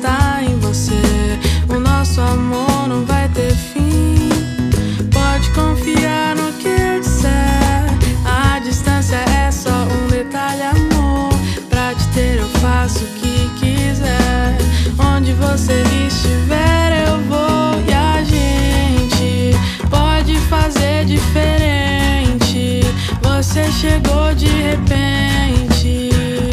está em você. O nosso amor não vai ter fim. Pode confiar no que eu disser. A distância é só um detalhe, amor. Pra te ter eu faço o que quiser. Onde você estiver eu vou. E a gente pode fazer diferente. Você chegou de repente.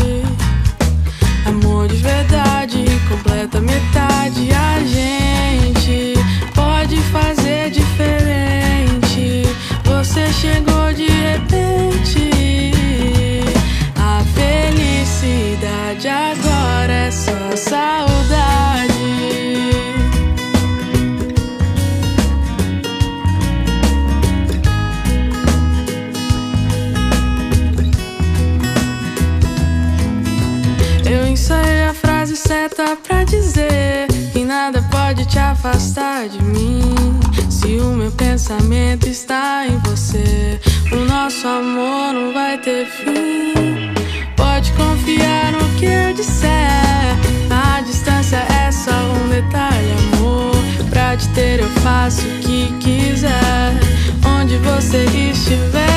Amor de verdade, completa metade. A gente pode fazer diferente. Você chegou de repente. A felicidade agora é só saudade. Eu ensaiei a frase certa pra dizer que nada pode te afastar de mim. Se o meu pensamento está em você, o nosso amor não vai ter fim. Pode confiar no que eu disser. A distância é só um detalhe, amor. Pra te ter eu faço o que quiser. Onde você estiver